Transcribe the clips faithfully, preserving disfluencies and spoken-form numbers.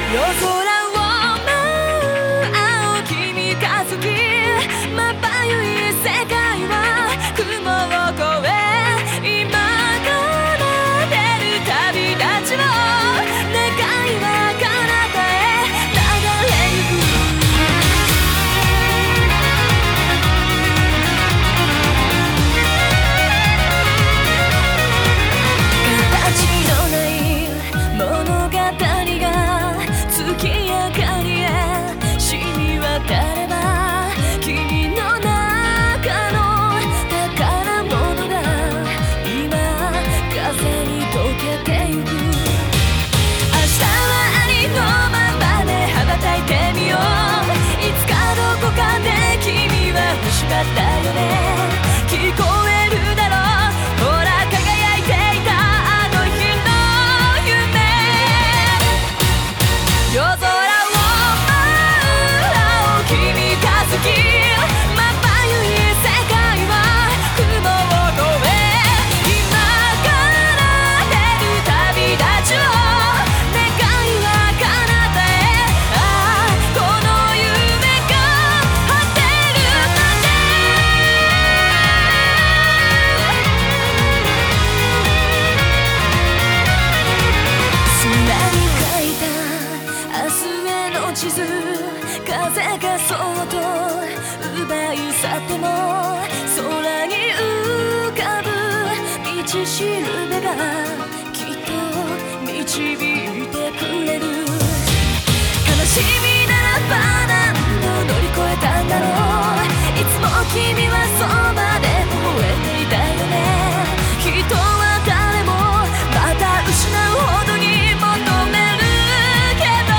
夜空を舞う青君が好きまばゆい世界は雲を越え今から出る旅立ちを願いは彼方へ流れゆく形のない物語が月明かりへ染み渡れば君の中の宝物が今風に溶けてゆく明日はありのままで羽ばたいてみよういつかどこかで君は欲しかったよね聞こえるだろうほら輝いていたあの日の夢夜空を舞う青君が好きまばゆい世界は雲を越え今から出る旅立ちを願いは彼方へああこの夢が果てるまで砂に書いた明日への地図風がそっと奪い去っても空に浮かぶ道しるべがきっと導いてくれる悲しみならば何度乗り越えたんだろういつも君はそばで微笑んでいたよね人は誰もまた失うほどに求めるけど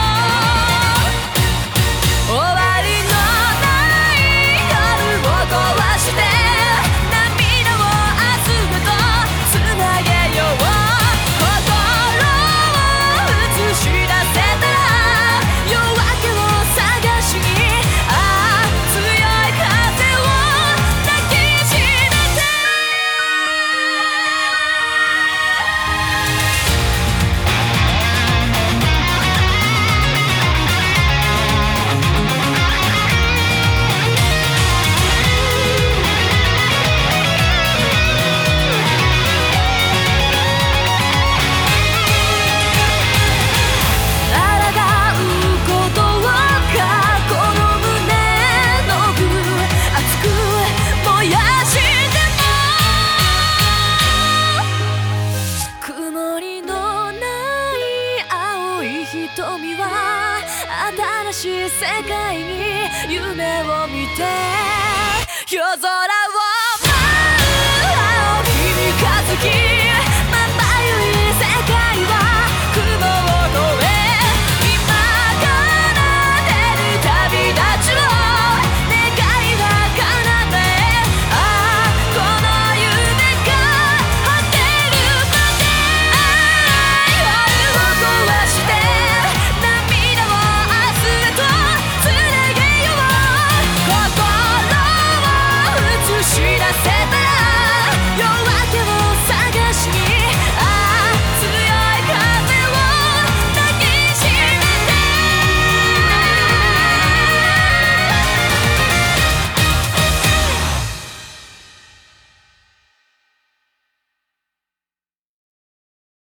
終わりのない夜を壊して涙を明日へとつなげよう心を映し出せたら夜明けを探しにああ強い風を抱きしめて抗うことを過去の胸の具熱く燃やしても曇りのない青い瞳は新しい世界に夢を見て夜空を